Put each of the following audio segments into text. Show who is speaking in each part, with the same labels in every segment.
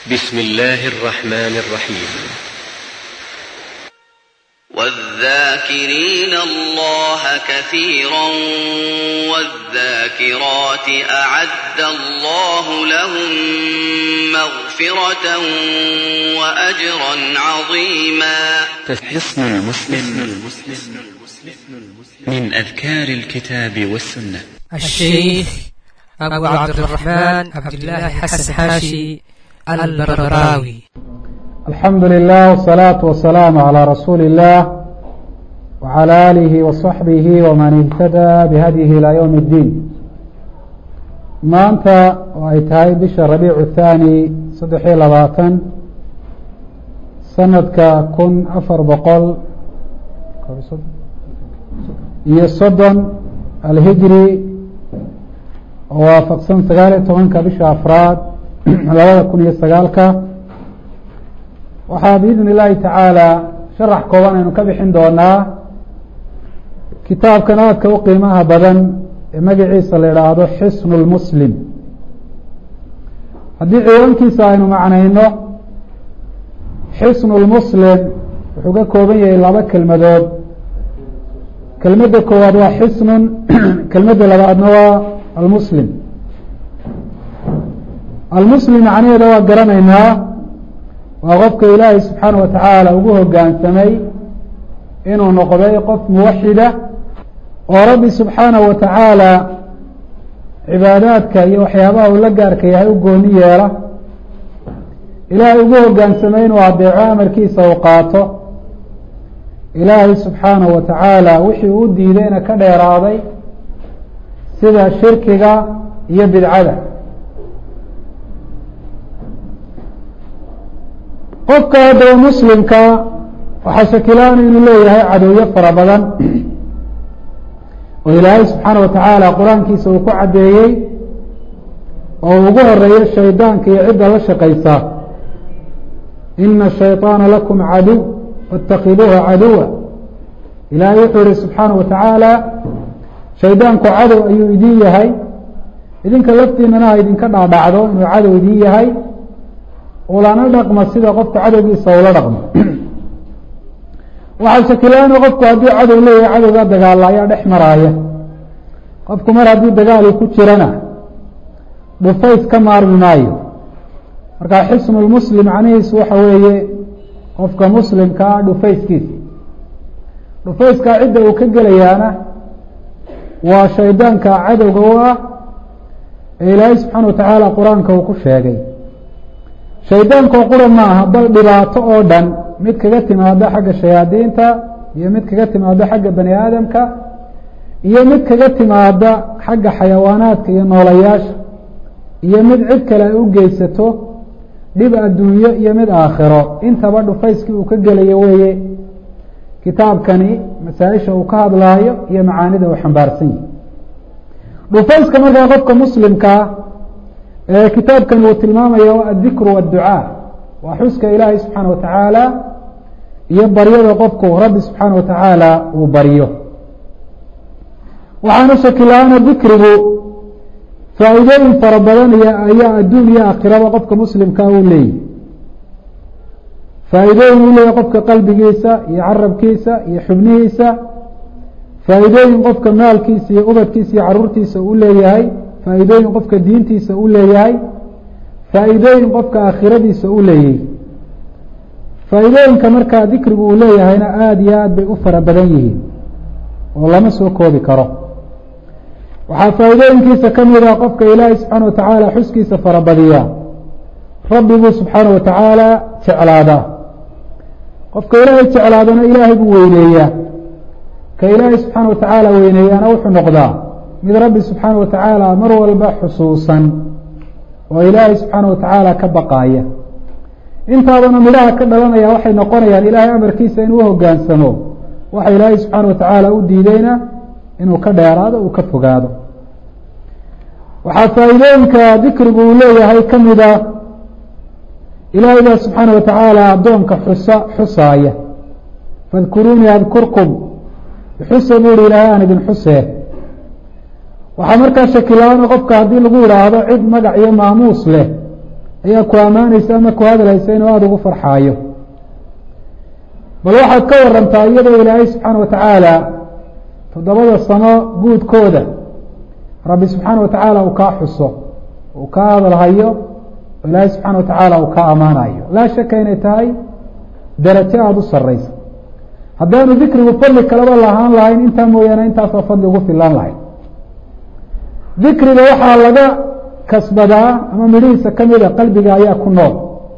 Speaker 1: بسم الله الرحمن الرحيم.
Speaker 2: والذاكرين الله كثيرا والذاكرات أعد الله لهم مغفرة وأجرا عظيما.
Speaker 1: حصن المسلم من أذكار الكتاب والسنة.
Speaker 3: الشيخ أبو عبد الرحمن عبد الله حسن حاشي البربراوي.
Speaker 4: الحمد لله والصلاة والسلام على رسول الله وعلى آله وصحبه ومن اهتدى بهديه إلى يوم الدين. maanta oo ay tahay bisha rabiicu الثاني 3 sanadka 1430 alhijri oo waafaqsan 19 bisha afraad 2009 waxaa biidn illaahi tacaala sharax kooban aynu ka bixin doonaa kitaabkan aadka u qiimaha badan ee magaciisa la idhaahdo xisnu lmuslim. haddii ciwaankiisa aynu macnayno, xisnu lmuslim wuxuu ka kooban yahay 2 kelmadood. kelmadda koowaad waa xisnun, kelmadda labaadna waa almuslim. almuslim macnaheeda waa garanaynaa, waa qofka ilaahay subxaana wa tacaala ugu hoggaansamay inuu noqday qof muwaxida oo rabbi subxaanahu wa tacaala cibaadaadka iyo waxyaabaha uu la gaarka yahay u gooni yeela, ilaahay ugu hoggaansamay inuu adeeco amarkiisa uu qaato, ilaahay subxaanahu wa tacaala wixii uu diidayna ka dheeraaday sida shirkiga iyo bidcada. qofka haddaba muslimka waxaa shakilaan inuu leeyahay cadowyo fara badan oo ilaahay subxaana wa tacaala qur-aankiisa uu ku caddeeyey oo ugu horeeyo shaydaanka iyo cidda la shaqaysa. ina shayطaana lakum caduw faاtakiduuha caduwa. ilaahay wuxuu yihi subxaana wa tacaala shaydaanku cadow ayuu idin yahay, idinka laftiinana ha idinka dhaadhacdo inuu cadow idin yahay, ulana dhaqma sida qofka cadowgiisa ula dhaqmo. waxaa shakilaana qofku haddii cadow leeyahay cadowgaa dagaala ayaa dhex maraaya. qofku mar haddii dagaali ku jirana dhufays ka maarmi maayo. marka xisnu lmuslim macnihiisu waxa weeye qofka muslimka ah dhufayskiisa. dhufayskaa cidda uu ka gelayaana waa shaydaanka cadowga u ah ee ilaahay subxaana wa tacaala qur-aanka uu ku sheegay. shaydaankoo qura maaha, bal dhibaato oo dhan, mid kaga timaado xagga shayaadiinta iyo mid kaga timaado xagga bani aadamka iyo mid kaga timaada xagga xayawaanaadka iyo noolayaasha iyo mid cid kale ay u geysato dhib adduunyo iyo mid aakhiro, intaba dhufayskii uu ka gelayo weeye kitaabkani masaa-isha uu ka hadlaayo iyo macaanida uu xambaarsan yahi. dhufayska markaa qofka muslimkaa kitaabkan uu tilmaamaya waa addikru waadducaa, waa xuska ilaahay subxaana wa tacaala iyo baryada qofku rabbi subxaana wa tacaala uu baryo. waxaana shakila-aana dikrigu faa-iidooyin fara badan ayaa adduun iyo aakhiraba qofka muslimkaa uu leeyahy. faa-iidooyin uu leeyahy qofka qalbigiisa iyo carabkiisa iyo xubnihiisa, faa-iidooyin qofka maalkiisa iyo ubadkiisa iyo caruurtiisa uu leeyahay, faa-iidooyin qofka diintiisa uu leeyahay, faa-iidooyin qofka aakhiradiisa uu leeyahay. faa-iidooyinka markaa dikrigu uu leeyahayna aada iyo aad bay u fara badan yihiin oo lama soo koobi karo. waxaa faa-iidooyinkiisa ka mid ah qofka ilaahay subxaana wa tacaala xuskiisa farabadiya, rabbiguu subxaana wa tacaala jeclaadaa. qofka ilaahay jeclaadana ilaahay buu weyneeyaa, ka ilaahay subxaana wa tacaala weyneeyaana wuxuu noqdaa mid rabbi subxaana wa tacaala mar walba xusuusan oo ilaahay subxaana wa tacaala ka baqaaya. intaadana midhaha ka dhalanaya waxay noqonayaan ilaahay amarkiisa inuu uhogaansamo, waxa ilaahay subxaana wa tacaala u diideyna inuu ka dheeraado uu ka fogaado. waxaa faa-iidooyinka dikrigu uu leeyahay ka mida ilaahay baa subxaana wa tacaala addoonka xusaaya. fadkuruunii adkurkum, xusa buu hi ilaahay aan idin xusee. waxaa markaa shakilaana qofka haddii lagu yidhaahdo cid magac iyo maamuus leh ayaa ku ammaanaysa ama ku hadlaysa inuu aada ugu farxaayo bal waxaad ka warantaa iyadoo ilaahay subxaana wa tacaala 7 sano guudkooda rabbi subxaana wa tacaala uu kaa xuso uu kaa hadalhayo oo ilaahay subxaana wa tacaala uu kaa ammaanayo laa shaka inay tahay darajo aada u sarraysa haddaanu dikrigu fadli kalaba lahaan lahayn intaa mooyaane intaasoo fadli ugu filaan lahayn dikriga waxaa laga kasbadaa ama midhihiisa ka mida qalbiga ayaa ku nool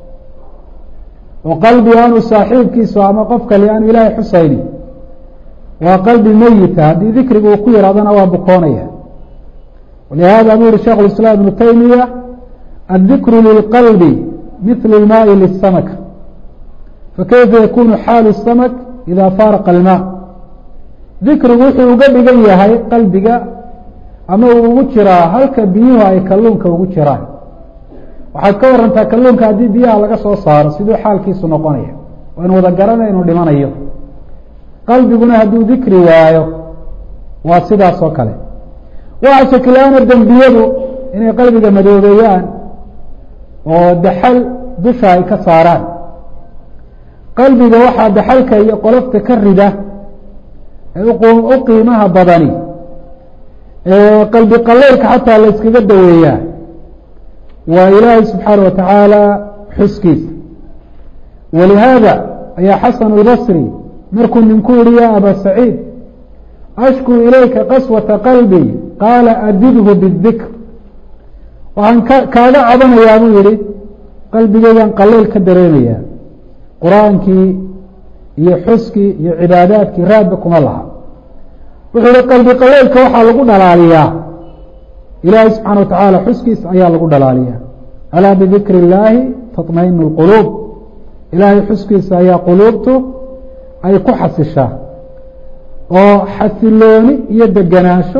Speaker 4: oo qalbi aanu saaxiibkiisu ama qof kale aanu ilaahay xusayni waa qalbi meyita haddii dikrigu uu ku yaraadana waa bukoonaya walihada buu yihi sheikh اiسlاam ibnu taymiya aلdikru lilqalbi mil اlmaai liلsamk fakayfa yakunu xaalu الsamk ida faaraqa اlma dikrigu wuxuu uga dhigan yahay qalbiga ama uu ugu jiraa halka biyuhu ay kalluunka ugu jiraan waxaad ka warantaa kalluunka haddii biyaha laga soo saaro siduu xaalkiisu noqonaya waynu wada garanay inuu dhimanayo qalbiguna hadduu dikri waayo waa sidaas oo kale waxa shakila-aana dembiyadu inay qalbiga madoobeeyaan oo daxal dusha ay ka saaraan qalbiga waxaa daxalka iyo qolofta ka rida ee u qiimaha badani qalbi qaleylka xataa la yskaga daweeyaa waa ilaahay subxaana wa tacaala xuskiisa walihaada ayaa xasan اlbasri markuu ninku yihi ya aba saciid ashku ilayka qaswata qalbi qaala adibhu bاdikr waxaan kaaga cabanayaa buu yihi qalbigeygan qaleyl ka dareemayaa qur-aankii iyo xuskii iyo cibaadaadkii raadba kuma laha wuxuu yihi qalbi qaleylka waxaa lagu dhalaaliyaa ilaahay subxaana wa tacaala xuskiisa ayaa lagu dhalaaliyaa alaa bidikri اllaahi taطmainu اlquluub ilaahay xuskiisa ayaa quluubtu ay ku xasishaa oo xasilooni iyo deganaansho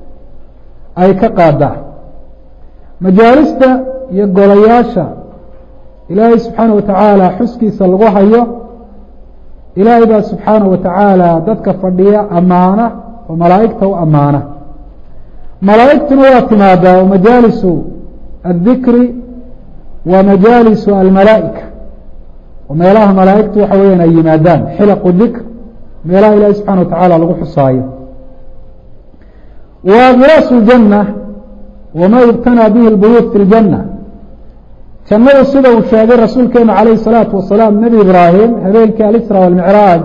Speaker 4: ay ka qaadaa majaalista iyo golayaasha ilaahay subxaana wa tacaala xuskiisa lagu hayo ilaahay baa subxaana wa tacaala dadka fadhiya ammaana oo malaa'igta u ammaana malaa'igtuna waa timaadaa oo majaalisu aلdikri wa majaalisu almalaa'ika oo meelaha malaa'igtu waxa weeyaan ay yimaadaan xilaqu dikr meelaha ilaahay subxana wa tacaala lagu xusaayo wa giraasu اljanna wama yubtanaa bihi اlbuyuut fi اljanna jannadu sida uu sheegay rasuulkeenu calayhi الsalaatu wasalaam nebi ibraahim habeenkii alisra walmicraaj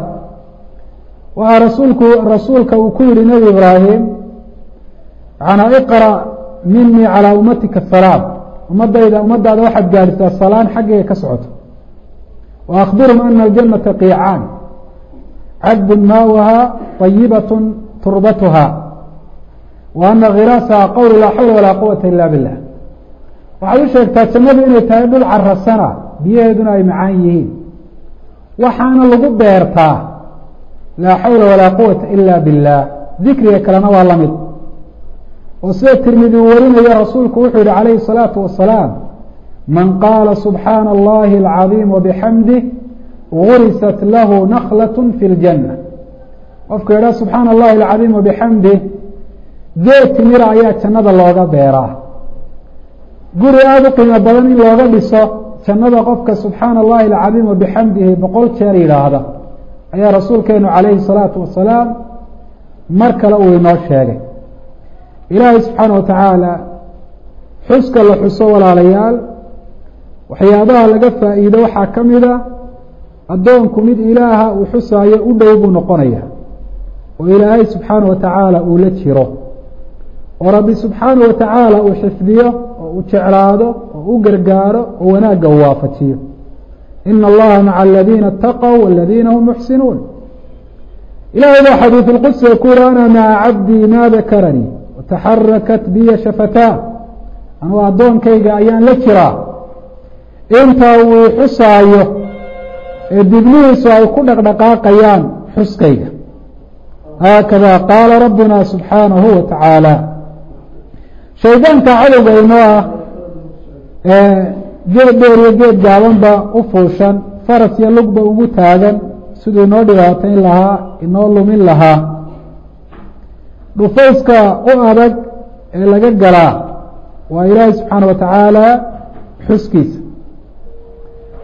Speaker 4: waxaa rasuulka uu ku yihi nebi ibraahim macnaa iqra' minii calىa ummatika salaam ummadaada waxaad gaadhisaa salaan xaggayga ka socoto wa akhbirhum ana aljannata qiicaan cadbun maauhaa طayibaة turbatuha wa ana khiraasaha qowlu laa xawla walaa quwata ila billah waxaad u sheegtaa jannadu inay tahay dhul carasana biyaheeduna ay macaan yihiin waxaana lagu beertaa laa xawla walaa quwata ila billah dikriga kalena waa la mid oo sida tirmidi uu warinayo rasuulku wuxuu yihi calayhi الsalaatu wasalaam man qaala subxaana allahi alcadiim wabixamdih gurisat lahu naklaة fi اljanna qofku yidhaha subxaana allahi alcadiim wabixamdih geed timira ayaa jannada looga beeraa guri aada u qiimo badan in looga dhiso jannada qofka subxaana allahi alcadiim wabixamdihi 100 jeer yidhaahda ayaa rasuulkeenu calayhi الsalaatu wasalaam mar kale uu inoo sheegay ilaahay subxaana wa tacaala xuska la xuso walaalayaal waxyaabaha laga faa'iido waxaa ka mida addoonku mid ilaaha uu xusaayo u dhow buu noqonaya oo ilaahay subxaana wa tacaala uu la jiro oo rabbi subxaana wa tacaala uu xifdiyo oo uu jeclaado oo u gargaaro oo wanaagga uu waafajiyo ina allaha maca aladiina اtaqow waladiina hum muxsinuun ilahay baa xadiiث اlqudsiga ku yihi ana maca cabdii ma dakaranii wataxarakat biya shafataa anuu addoonkayga ayaan la jiraa intaa uu xusaayo ee dibnihiisu ay ku dhaqdhaqaaqayaan xuskayga haakada qaala rabbuna subxaanahu wa tacaala shaydaanka cadowga inoo ah geed dheer iyo geed gaabanba u fuushan faras iyo lugba ugu taagan siduu inoo dhibaatayn lahaa inoo lumin lahaa dhufayska u adag ee laga galaa waa ilaahay subxaana wa tacaala xuskiisa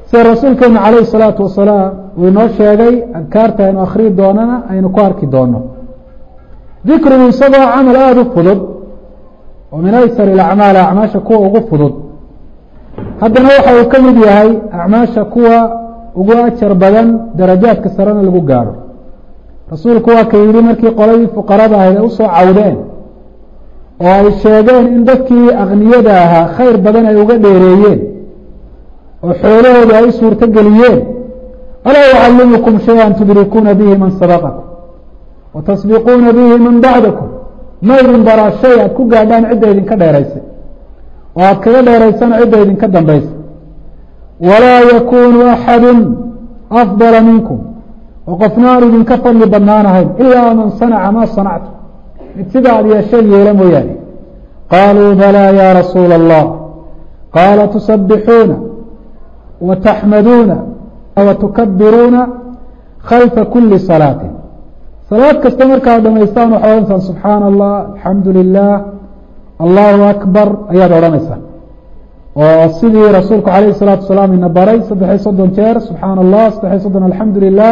Speaker 4: sida rasuulkeenu calayhi الsalaatu wasalaam uu inoo sheegay adkaarta aynu akhriyi doonana aynu ku arki doono dikrigu isagoo camal aada u fudud oo min aysar ilacmaal acmaasha kuwa ugu fudud haddana waxa uu ka mid yahay acmaasha kuwa ugu ajar badan darajaadka sarena lagu gaadho rasuulku waa ka yidhi markii qoladii fuqarada ahayd ay usoo cawdeen oo ay sheegeen in dadkii akniyada ahaa khayr badan ay uga dheereeyeen oo xoolahooda ay u suurto geliyeen alaa ucallimukum shay-an tudrikuuna bihi man sabaqakum wa tasbiquuna bihi man bacdakum ma idin baraa shay aad ku gaadhaan cidda idinka dheeraysay oo aad kaga dheeraysana cidda idinka dambaysa walaa yakunu axadu afdala minkum oo qofna aan idinka fadli badnaanahayn ilaa man sanaca maa sanactu mid sida aad yeesheen yeela mooyaane qaaluu balaa ya rasuula allah qaala tusabbixuuna wa taxmaduuna wa tukabiruuna khalfa kuli salaatin salaad kasta markaad dhamaystaan waxaad odhanaysaan subxaana allah alxamdu lilah allahu akbar ayaad odhanaysaan oo sidii rasuulku calayh الsalaatu wasalaam ina baray 3 jeer subxaana allah 3 alxamdu lilah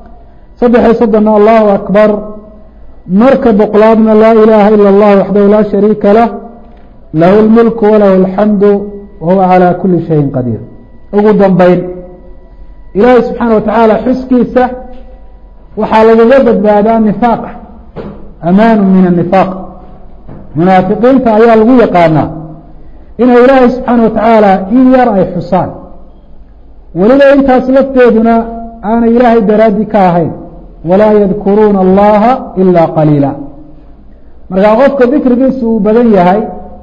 Speaker 4: 3 allahu akbar marka boqolaadna laa ilaha ila اllah waxdahu laa shariika lah lahu اlmulku walahu اlxamdu wahuwa calى kuli shayin qadiir ugu dambeyn ilaahay subxaana watacaala xuskiisa waxaa lagaga badbaadaa nifaaqa amaanu min الnifaaq munaafiqiinta ayaa lagu yaqaanaa inay ilaahay subxaana watacaala in yar ay xusaan weliba intaas lafteeduna aanay ilaahay daraaddi ka ahayn walaa yadkuruuna allaha ilaa qaliila markaa qofka dikrigiisu uu badan yahay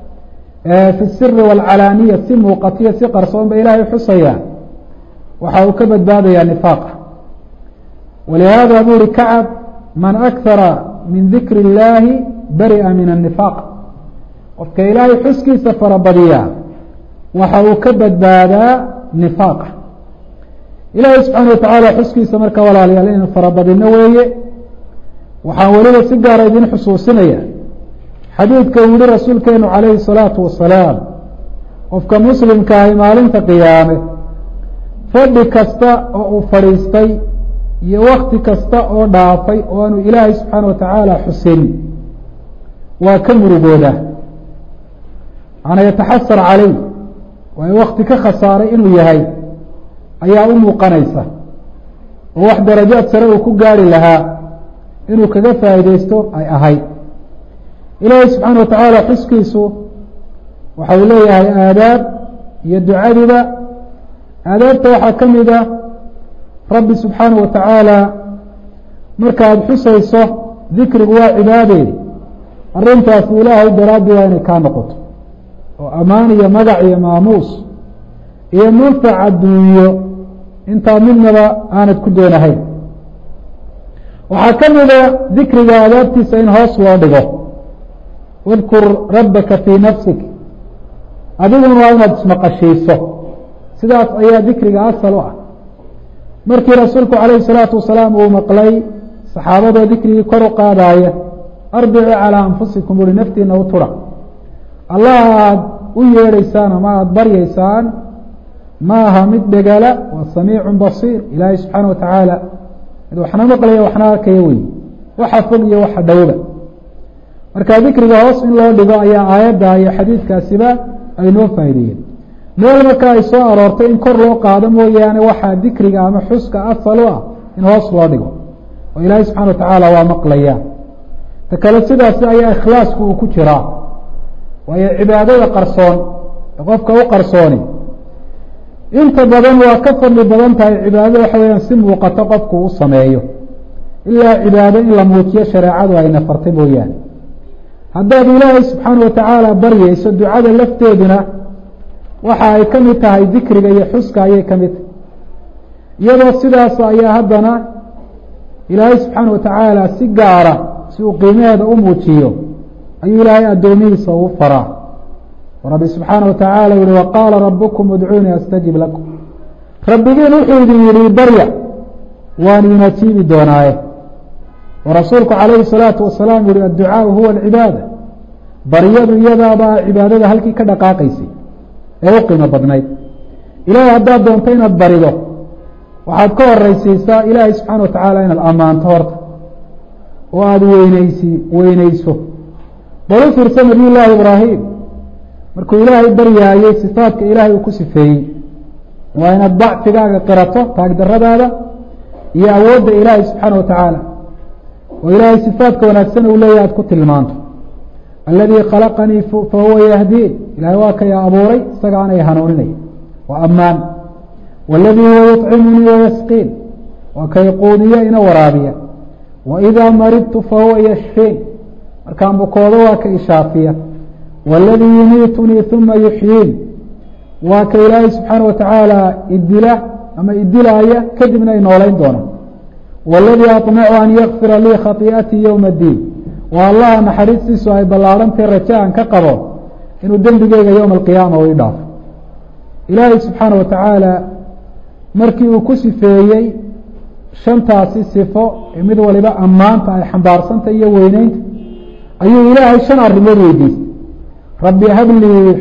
Speaker 4: fi siri waalcalaaniya si muuqatiyo si qarsoon ba ilaahay xusaya waxa uu ka badbaadayaa nifaaqa walihaada buu uhi kacab man akara min dikri اllahi bari'a min الnifaaq qofka ilaahay xuskiisa farabadiyaa waxa uu ka badbaadaa nifaaqa ilaahay subxaana watacaala xuskiisa marka walaalayaal inaynu farabadino weeye waxaan weliba si gaara idin xusuusinaya xadiidka uu yihi rasuulkeenu calayhi الsalaatu wasalaam qofka muslimka ahi maalinta qiyaame fadhi kasta oo uu fadhiistay iyo wakti kasta oo dhaafay oo aanu ilaahay subxaana watacaala xusin waa ka murugooda ana yataxasar caleyh waayo wakti ka khasaaray inuu yahay ayaa u muuqanaysa oo wax darajaad sare uu ku gaari lahaa inuu kaga faa'iideysto ay ahayd ilaahay subxaana watacaala xuskiisu waxa uu leeyahay aadaab iyo ducadiba aadaabta waxaa ka mid a rabbi subxaana watacaala markaad xusayso dikrigu waa cibaadee arrintaasi ilaahay daraaddi waa inay kaa noqoto oo ammaan iyo magac iyo maamuus iyo manfac adduunyo intaa midnaba aanad ku doonahayn waxaa ka mida dikriga aadaabtiisa in hoos loo dhigo wadkur rabbaka fii nafsik adiguna waa inaad ismaqashiiso sidaas ayaa dikriga asal u ah markii rasuulku calayhi الsalaatu wasalaam uu maqlay saxaabadoo dikrigii kor u qaadaaya arbicuu calىa anfusikum uhi naftiina u tura allah aad u yeedhaysaan ama aada baryaysaan ma aha mid dhegala waa samiicu basiir ilaahay subxaana watacaala mid waxna maqlaya waxna arkaya wey waxa fog iyo waxa dhowba marka dikriga hoos in loo dhigo ayaa aayadda iyo xadiidkaasiba ay noo faa'ideeyeen meel marka ay soo aroortay in kor loo qaado mooyaane waxaa dikriga ama xuska asal u ah in hoos loo dhigo oo ilaahay subxana watacaala waa maqlaya ta kale sidaasi ayaa ikhlaasku uu ku jiraa waayo cibaadada qarsoon ee qofka u qarsooni inta badan waa ka fadli badan tahay cibaadada waxa weyaan si muuqato qofku u sameeyo ilaa cibaado in la muujiyo shareecadu ayna fartay mooyaane haddaad ilaahay subxaana watacaala baryayso ducada lafteeduna waxa ay ka mid tahay dikriga iyo xuska ayay ka mid tahay iyadoo sidaas ayaa haddana ilaahay subxaana watacaala si gaara si uu qiimaheeda u muujiyo ayuu ilaahay addoomihiisa uu faraa rabbi subxaana watacaala yihi waqaala rabukum udcuunii astajib lakum rabbigiin wuxuu idin yihi barya waan idin ajiibi doonaaye oo rasuulku calayhi الsalaatu wasalaam yihi adducaau huwa alcibaada baryadu iyadaabaa cibaadada halkii ka dhaqaaqaysay ee u qiimo badnayd ilaahay haddaad doonto inaad barido waxaad ka horaysiisaa ilaahay subxaana watacaala inaad ammaanto horta oo aada weyneyso bal u fiirsa nabiy llaahi ibraahim markuu ilaahay baryaayey sifaadka ilaahay uu ku sifeeyey waa inaad dacfigaaga qirato taagdaradaada iyo awoodda ilaahay subxaana wa tacaala oo ilaahay sifaadka wanaagsan uu leeyahay aad ku tilmaanto aladii khalaqanii fahuwa yahdiin ilahay waa kay abuuray isaga aanay hanuuninay waa ammaan waladii huwa yuطcimunii wayasqiin waa kay quudiya ina waraabiya waidaa maridtu fahuwa yashfiin markaan bukoodo waa ka ishaafiya waladii yumiitunii uma yuxyiin waa ka ilaahay subxaana wa tacaala idila ama idilaaya kadibna ay noolayn doona waladii aطmacu an yakfira lii khatii'atii ywma اddiin waa allaha naxariistiisu ay ballaarantay raja aan ka qabo inuu dembigeyga yowma alqiyaama u idhaafo ilaahay subxaana wa tacaala markii uu ku sifeeyey shantaasi sifo ee mid waliba ammaanta ay xambaarsantay iyo weyneynta ayuu ilaahay shan arrimood weydiistay rabbi hablii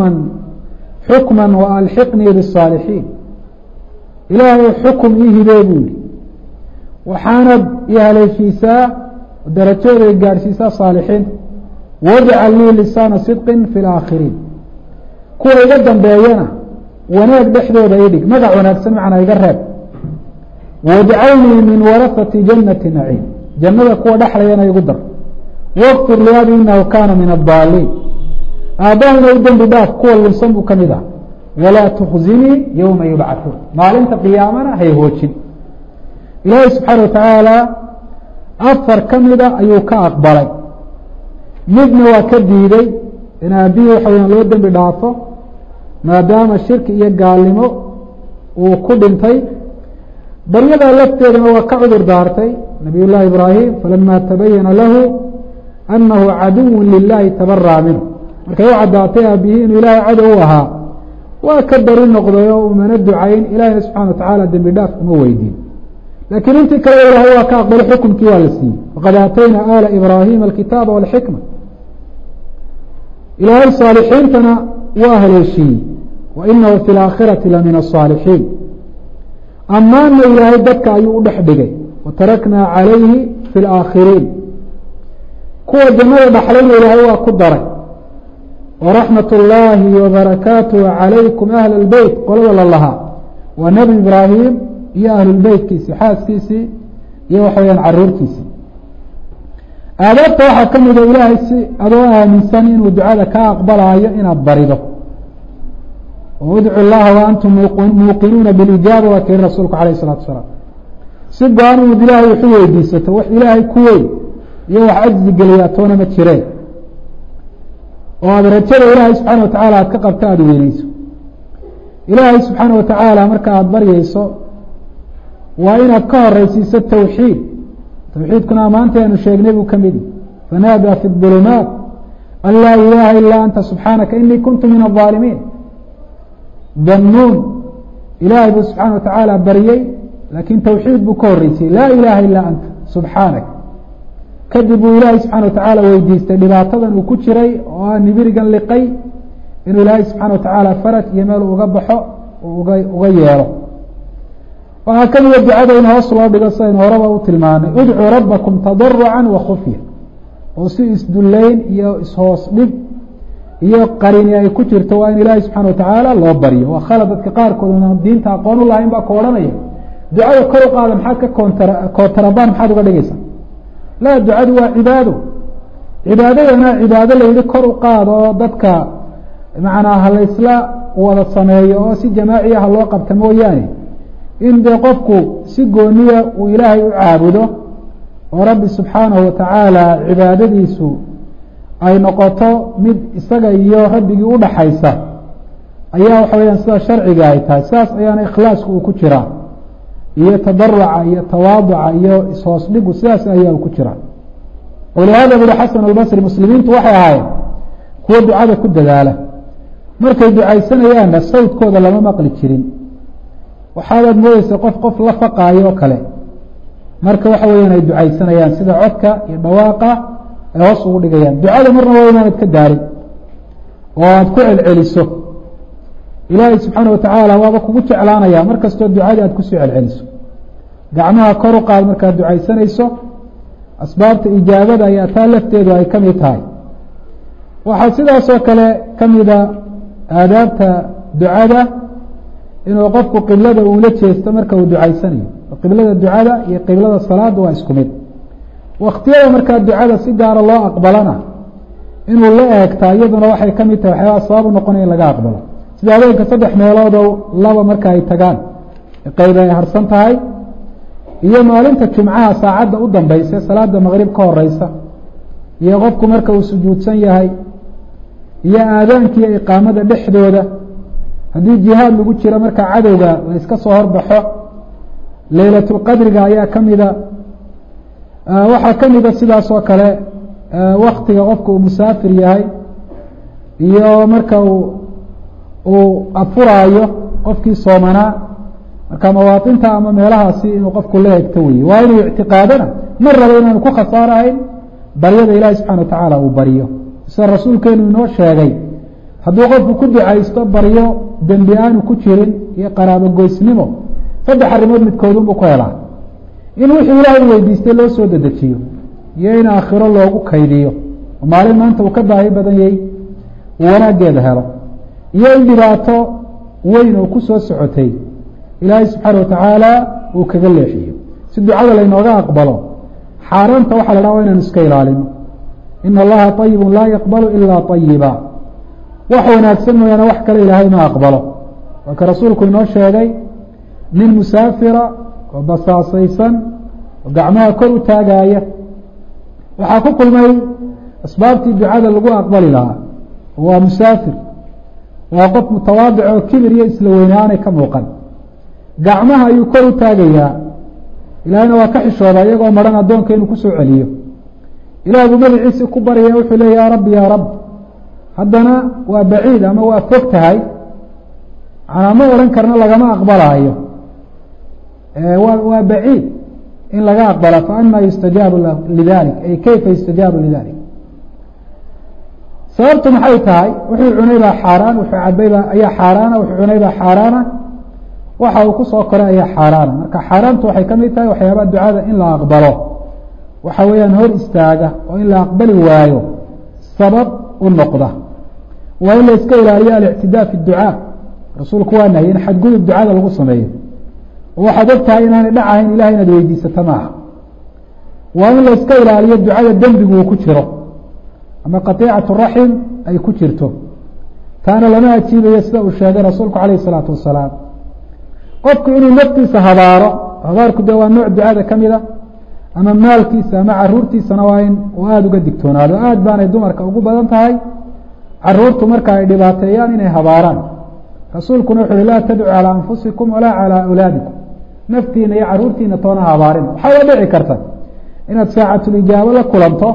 Speaker 4: xukman wa alxiqnii biالصaalixiin ilaahay xukum ii hibee buu yihi waxaanad i haleeshiisaa darajooday gaadhsiisaa saalixiinta wajcal lii lisaana sidqin fi اlaakhiriin kuwa iga dambeeyana wanaag dhexdooda idhig magac wanaagsan macnaa iga reeb wajcalnii min warasati janati naciim jannada kuwa dhexlayana igu dar waqfir liabi inahu kaana min addaaliin aabbahayna u dembi dhaaf kuwa lunsan buu ka mid ah walaa tukzinii yowma yubcahuun maalinta qiyaamana hay hoojin ilaahay subxaana wa tacaala afar ka mida ayuu ka aqbalay midna waa ka diiday in aabbihii waxa weyaan loo dembi dhaafo maadaama shirki iyo gaalnimo uu ku dhintay baryadaa lafteedana waa ka cudur daartay nabiy llaahi ibraahim falama tabayana lahu anahu caduw lilahi tabaraa minhu markay u caddaatay aabihii inuu ilaahay cadow u ahaa waa ka bari noqday oo umana ducayn ilahina subxana wa tacaala dembi dhaaf uma weydiin laakiin intii kale ilaahay waa ka aqbalay xukunkii waa la siiyey waqad aatayna aala ibraahima alkitaaba walxikma ilaahay saalixiintana waa haleeshiiyey wa inahu fi laakhirati la min aلصaalixiin ammaanna ilaahay dadka ayuu u dhex dhigay wataraknaa calayhi fi اlaakhiriin kuwa jannada dhaxlayna ilaahay waa ku daray waraxmat اllaahi wabarakaatuhu calaykum ahla اlbeyt qolada la lahaa waa nebi ibraahim iyo ahlulbeytkiisii xaaskiisii iyo waxa weyaan caruurtiisii aadaabta waxaa ka mida ilaahay si adoo aaminsan inuu ducada ka aqbalaayo inaad barido oo udcu llaha wa antum muuqinuuna bilijaaba waa kiri rasuulku alayh الsalatu asalaam si go-an inaad ilaahay waxu weydiisato wax ilaahay ku weyn iyo wax cajzi geliyaa toona ma jireen oo aada rajada ilaahay subxaana wa tacaala aad ka qabta aada weyneyso ilaahay subxaana wa tacaala marka aada baryeyso waa inaad ka horeysiiso tawxiid tawxiidkuna amaanta aynu sheegnay buu ka midi fanaadaa fi الظulumaat an laa ilaaha ilaa anta subxaanaka inii kuntu min الظaalimiin danuun ilaahay buu subxaana wa tacaala baryey laakiin tawxiid buu ka horeysiyey laa ilaaha ilaa anta subxaanak kadib buu ilaahay subxana wa tacaala weydiistay dhibaatadan uu ku jiray oo ah nibirigan liqay inuu ilaahay subxaana wa tacaala faraj iyo meel uga baxo uga yeelo waxaa ka mida ducada in hoos loo dhigo sidaynu horaba u tilmaanay udcuu rabbakum tadaruca wakufya oo si isdullayn iyo ishoos dhig iyo qarini ay ku jirto waa in ilaahay subxana wa tacaala loo baryo waa khalad dadka qaarkood oona diinta aqoon u lahayn baa ka odhanaya ducada kor u qaada maxaad ka kootarabaan maxaad uga dhigaysaa laa ducadu waa cibaado cibaadadana cibaado layidhi kor u qaado oo dadka macnaa ha laysla wada sameeyo oo si jamaaciya ha loo qabta mooyaane in dee qofku si gooniya uu ilaahay u caabudo oo rabbi subxaanahu wa tacaala cibaadadiisu ay noqoto mid isaga iyo rabbigii u dhaxaysa ayaa waxa weyaan sida sharciga ay tahay sidaas ayaana ikhlaasku uu ku jiraa iyo tadaruca iyo tawaaduca iyo ishoos dhigu sidaas ayaa ku jira walihaada buri xasan albasri muslimiintu waxay ahaayeen kuwo ducada ku dadaala markay ducaysanayaanna sawdkooda lama maqli jirin waxaadaad moodeysa qof la faqaayo oo kale marka waxa weyaan ay ducaysanayaan sida codka iyo dhawaaqa ay hoos ugu dhigayaan ducada marna waa inaanad ka daarin oo aad ku celceliso ilaahay subxaana watacaala waaba kugu jeclaanaya mar kastoo ducadii aad kusoo celceliso. gacmaha kor u qaad markaad ducaysanayso, asbaabta ijaabada ayaa taa lafteedu ay ka mid tahay. waxaa sidaasoo kale ka mida aadaabta ducada inuu qofku qiblada uula jeesto marka uu ducaysanayo. qiblada ducada iyo qiblada salaada waa isku mid. waktiyada markaa ducada si gaara loo aqbalana inuu la eegtaa iyaduna waxay ka mid tahay waxyaabaa sabab u noqonaya in laga aqbalo. sida habeenka 3 meeloodow 2 marka ay tagaan qeyb ay harsan tahay, iyo maalinta jumcaha saacadda u dambaysa salaada maqrib ka horeysa, iyo qofku marka uu sujuudsan yahay, iyo aadaankiiyo iqaamada dhexdooda. haddii jihaad lagu jiro marka cadowga la iska soo horbaxo, laylatulqadriga ayaa ka mida. waxaa ka mida sidaas oo kale waktiga qofka uu musaafir yahay, iyo marka uu afuraayo qofkii soomanaa. marka mawaatinta ama meelahaasi inuu qofku la egto weye, waa inuu ictiqaadana mar raba inaanu ku khasaarahayn baryada ilaahi subxana wa tacaala uu baryo. sida rasuulkeenu inoo sheegay, hadduu qofku ku ducaysto baryo dembi aanu ku jirin iyo qaraabo goysnimo, 3 arrimood midkoodunbuu ku helaa: in wixii ilaahay weydiistay loo soo dedejiyo, iyo in aakhiro loogu kaydiyo oo maalin maanta uu ka baahi badan yahay uu wanaaggeeda helo, iyo in dhibaato weyn oo ku soo socotay ilaahay subxaana wa tacaala uu kaga leexiyo. si ducada laynooga aqbalo, xaaraanta waxaa la dhaha waa inaan iska ilaalino. ina allaha طayibun laa yaqbalu ilaa طayiba. wax wanaagsan mooyaane wax kale ilaahay ma aqbalo. waa ka rasuulku inoo sheegay nin musaafira oo basaasaysan oo gacmaha kor u taagaaya waxaa ku kulmay asbaabtii ducada lagu aqbali lahaa. waa musaafir, waa qof mutawaadic oo kibir iyo isla weynaanay ka muuqan. gacmaha ayuu kor u taagayaa, ilaahayna waa ka xishoodaa iyagoo maran addoonka inuu ku soo celiyo. ilaah buu magaciisi ku baryaya, wuxuu leey yaa rabbi yaa rabb. haddana waa baciid ama waa fog tahay, manaa ma odhan karna lagama aqbalaayo. waa baciid in laga aqbala. faana yustajaabu lidalik, ay kayfa yustajaabu lidalik. sababtu maxay tahay? wuxuu cunay baa xaaraan, wuxuu cabay baa ayaa xaaraana, wuxuu cunay baa xaaraana, waxa uu ku soo koray ayaa xaaraana. marka xaaraantu waxay ka mid tahay waxyaabaha ducada in la aqbalo waxa weeyaan hor istaaga, oo in la aqbali waayo sabab u noqda. waa in la iska ilaaliyo alictidaa fi ducaa. rasuulku waa nahye in xadgudub ducada lagu sameeyo, oo waxaad og tahay inaanay dhacahayn ilahay inaad weydiisato maaha. waa in la iska ilaaliyo ducada dembigu uu ku jiro ama qatiicatu raxim ay ku jirto, taana lama ajiibayo sida uu sheegay rasuulku calayh isalaatu wasalaam. qofku inuu naftiisa habaaro, habaarku dee waa nooc ducada ka mida, ama maalkiisa ama caruurtiisana waa in uu aada uga digtoonaado. aad baanay dumarka ugu badan tahay caruurtu marka ay dhibaateeyaan inay habaaraan. rasuulkuna wuxu uhi laa tadcu calىa anfusikum walaa calىa awlaadikum. naftiina iyo caruurtiina toona habaarin. waxaa la dhici karta inaad saacatulijaabo la kulanto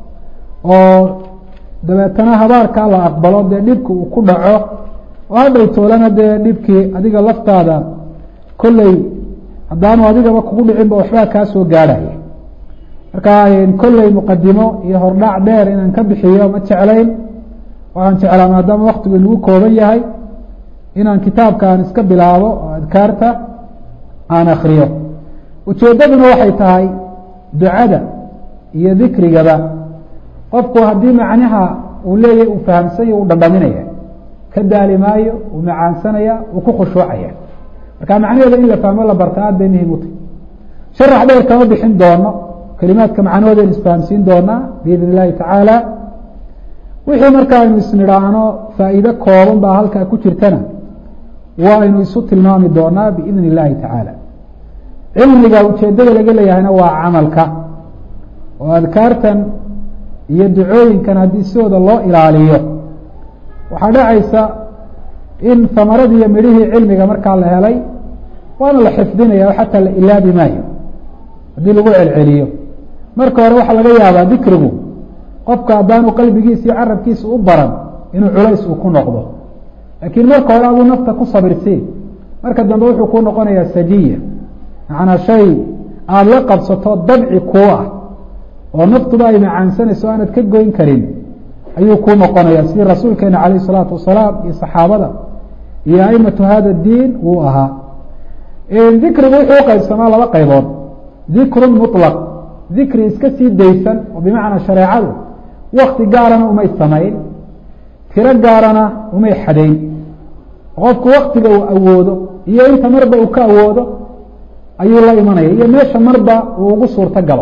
Speaker 4: oo dabeetana habaarkaa la aqbalo, dee dhibki uu ku dhaco, oo hadhow toolana dee dhibkii adiga laftaada kolley haddaanu adigaba kugu dhicinba waxbaa kaa soo gaadhaya. marka kolley muqadimo iyo hordhac dheer inaan ka bixiyo ma jeclayn. waxaan jeclaa maadaama waktigu inagu kooban yahay inaan kitaabka aan iska bilaabo oo adkaarta aan akriyo. ujeeddaduna waxay tahay ducada iyo dikrigaba qofku haddii macnaha uu leeyahay uu fahamsanya uu dhadhaminaya, ka daali maayo, uu macaansanaya, uu ku khushuucaya. marka macnaheeda in la fahmo la barta aad bay muhiim u tahay. sharax dheer kama bixin doono, kelimaadka macnahoodayn isfahamsiin doonaa biidn illahi tacaala. wixii marka aynu isnidhaahno faa'iido kooban baa halkaa ku jirtana waa aynu isu tilmaami doonaa biidn illahi tacaala. cilmiga ujeeddada laga leeyahayna waa camalka, oo adkaartan iyo ducooyinkan haddii sidooda loo ilaaliyo waxaa dhacaysa in hamaradii iyo midhihii cilmiga markaa la helay waana la xifdinaya oo xataa la ilaabi maayo haddii lagu celceliyo. marka hore waxaa laga yaabaa dikrigu qofka haddaanu qalbigiisa iyo carabkiisa u baran inuu culays uu ku noqdo, laakiin marka hore aduu nafta ku sabirsiin, marka dambe wuxuu ku noqonayaa sajiya, macnaa shay aada la qabsato dabci kuu ah oo naftuba ay macaansanayso aanad ka goyn karin ayuu kuu noqonaya. sidii rasuulkeena calayh isalaatu wasalaam iyo saxaabada iyo aimatu hada diin wuu ahaa. dikrigu wuxuu qaybsamaa laba qaybood, dikrun muطlaq, dikri iska sii daysan oo bimacnaa shareecadu wakti gaarana umay samayn, tiro gaarana umay xadayn. qofku waktiga uu awoodo iyo inta marba uu ka awoodo ayuu la imanaya, iyo meesha marba uu ugu suurto galo.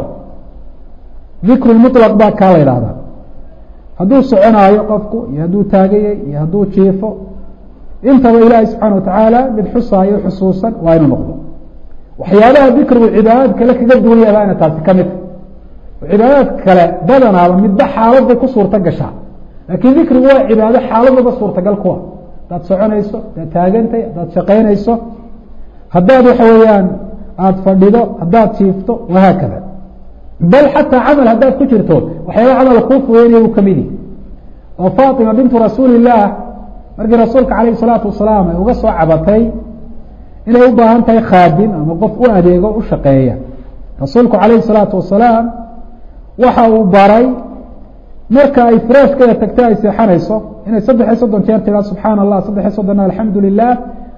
Speaker 4: dikru muطlaq baa kaa la yidhaahdaa. hadduu soconaayo qofku iyo hadduu taagayay iyo hadduu jiifo, intaba ilaahay subxaana watacaala mid xusaayo xusuusan waa inuu noqdo. waxyaabaha dikrigu cibaadaad kale kaga duwan yahay baana taasi ka mid. cibaadaad kale badanaaba midba xaalad bay ku suurto gashaa, laakiin dikrigu waa cibaado xaaladaba suurtagal kuwa. haddaad soconayso, haddaad taagantay, haddaad shaqaynayso, haddaad waxa weeyaan aada fadhido, haddaad jiifto, wahaakada. bal xataa camal haddaad ku jirto waxyaaba camal kuu fugeynaya uu kamid yahi. oo faatima bintu rasuuli illaah markii rasuulka calayhi salaatu wasalaam ay uga soo cabatay inay u baahan tahay khaadim ama qof u adeego u shaqeeya, rasuulku calayhi salaatu wasalaam waxa uu baray marka ay firaashkeeda tagta ay seexanayso inay 33 jeer tiraa subxaana allah, 33 alxamdu lilah,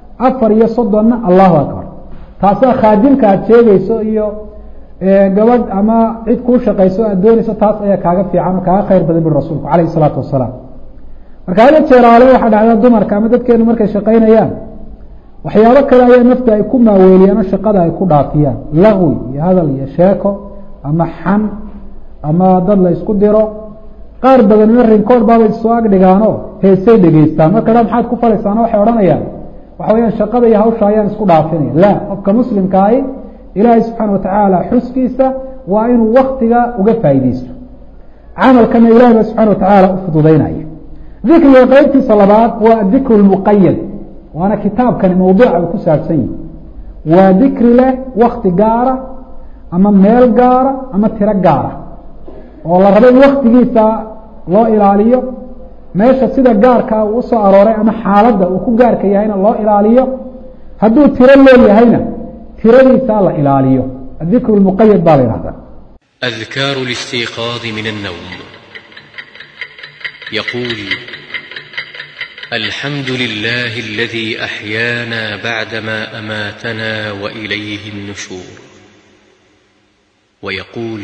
Speaker 4: 34 allahu akbar. taasaa khaadimka aad sheegayso iyo gabadh ama cid kuu shaqayso aad doonayso, taas ayaa kaaga fiican oo kaaga khayr badan bui rasuulku calayhi salaatu wasalaam. marka hada jeeraale waxaa dhacda dumarka ama dadkeenu markay shaqaynayaan waxyaabo kale ayaa nafta ay ku maaweeliyaan oo shaqada ay ku dhaafiyaan, lahwi iyo hadal iyo sheeko ama xan ama dad la isku diro. qaar badan rinkood baabay soo ag dhigaanoo heesay dhegeystaan, marka dha maxaad ku falaysaano waxay odhanayaan waxa weyaan shaqada iyo hawsha ayaan isku dhaafinaya. la, qofka muslimkaahi ilaahay subxaana watacaala xuskiisa waa inuu waktiga uga faa'iideysto, camalkana ilahay ba subxana watacaala u fududaynaya. dikriga qeybtiisa labaad waa dikru lmuqayad, waana kitaabkani mawduuca uu ku saabsan yihi. waa dikri leh wakti gaara ama meel gaara ama tiro gaara, oo la rabo in waktigiisa loo ilaaliyo, meesha sida gaarka uu usoo arooray ama xaaladda uu ku gaarka yahayna loo ilaaliyo, hadduu tiro loo yahayna tiradiisa la ilaaliyo. adikru lmuqayad baa la yihahdaa.
Speaker 1: أذكار الاستيقاظ من النوم. يقول: الحمد لله الذي أحيانا بعدما أماتنا وإليه النشور. ويقول: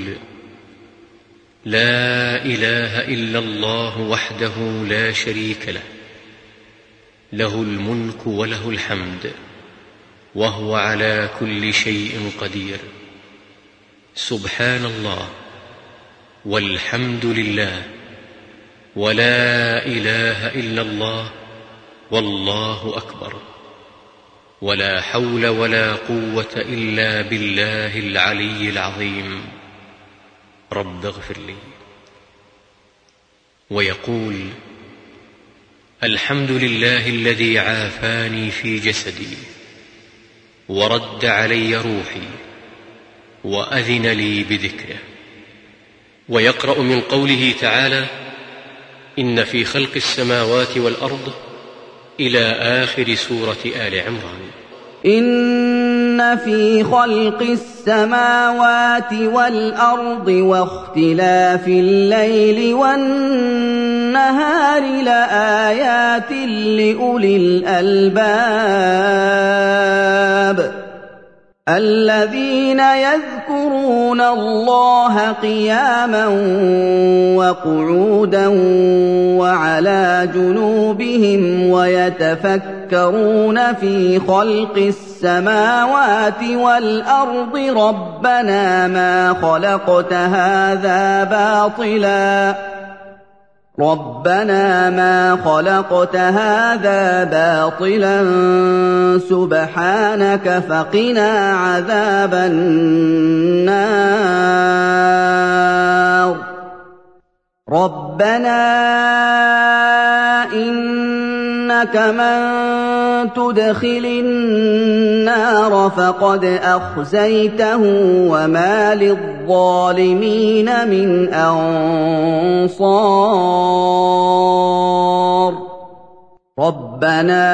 Speaker 1: لا إله إلا الله وحده لا شريك له، له الملك وله الحمد وهو على كل شيء قدير. سبحان الله والحمد لله ولا إله إلا الله والله أكبر، ولا حول ولا قوة إلا بالله العلي العظيم. رب اغفر لي. ويقول: الحمد لله الذي عافاني في جسدي ورد علي روحي وأذن لي بذكره. ويقرأ من قوله تعالى: إن في خلق السماوات والأرض إلى آخر سورة آل عمران.
Speaker 2: إن في خلق السماوات والأرض واختلاف الليل والنهار لآيات لأولي الألباب الذين يذكرون الله قياما وقعودا وعلى جنوبهم ويتفكرون في خلق السماوات والأرض ربنا ما خلقت هذا باطلا سبحانك فقنا عذاب النار. ربنا إنك من تدخل النار فقد أخزيته وما للظالمين من أنصار. ربنا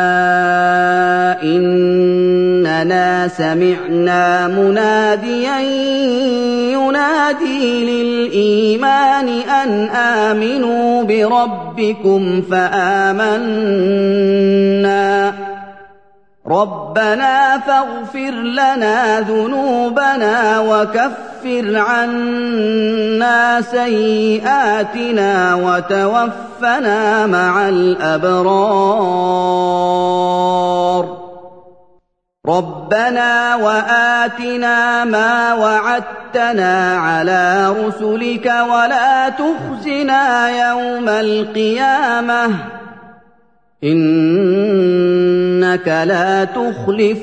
Speaker 2: إننا سمعنا مناديا ينادي للإيمان أن آمنوا بربكم فآمنا ربنا فاغفر لنا ذنوبنا وكفر عنا سيئاتنا وتوفنا مع الأبرار ربنا وآتنا ما وعدتنا على رسلك ولا تخزنا يوم القيامة إنك لا تخلف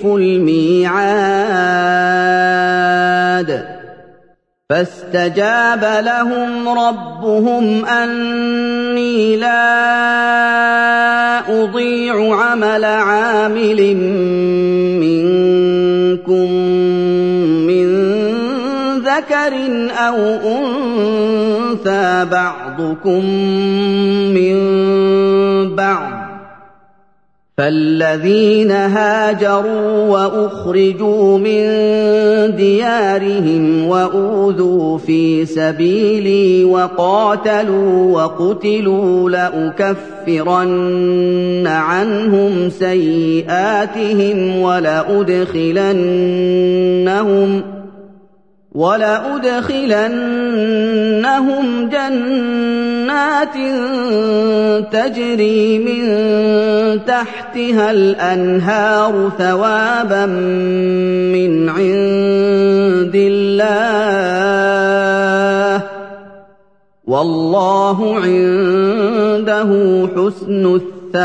Speaker 2: الميعاد فاستجاب لهم ربهم أني لا أضيع عمل عامل منكم من ذكر أو أنثى بعضكم من بعض فالذين هاجروا وأخرجوا من ديارهم وأوذوا في سبيلي وقاتلوا وقتلوا لأكفرن عنهم سيئاتهم ولأدخلنهم جنات تجري من تحتها الأنهار ثوابا من عند الله والله عنده حسن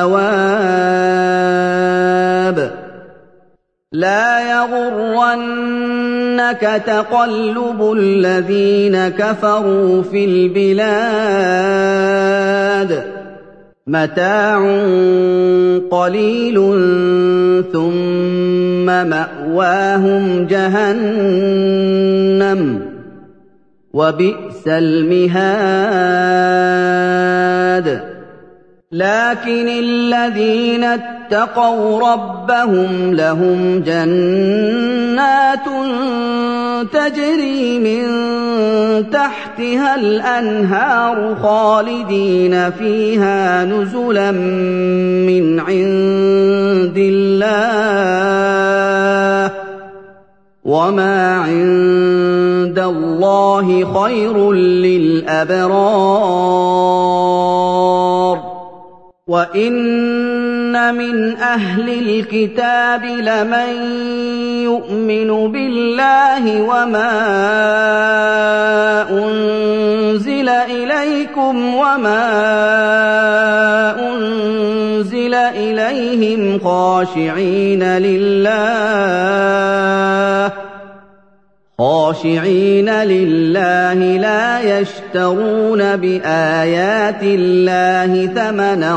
Speaker 2: الثواب لا يغرنك تقلب الذين كفروا في البلاد متاع قليل ثم مأواهم جهنم وبئس المهاد لكن الذين اتقوا ربهم لهم جنات تجري من تحتها الأنهار خالدين فيها نزلا من عند الله وما عند الله خير للأبرار وإن من أهل الكتاب لمن يؤمن بالله وما أنزل إليكم وما أنزل إليهم خاشعين لله لا يشترون بآيات الله ثمنا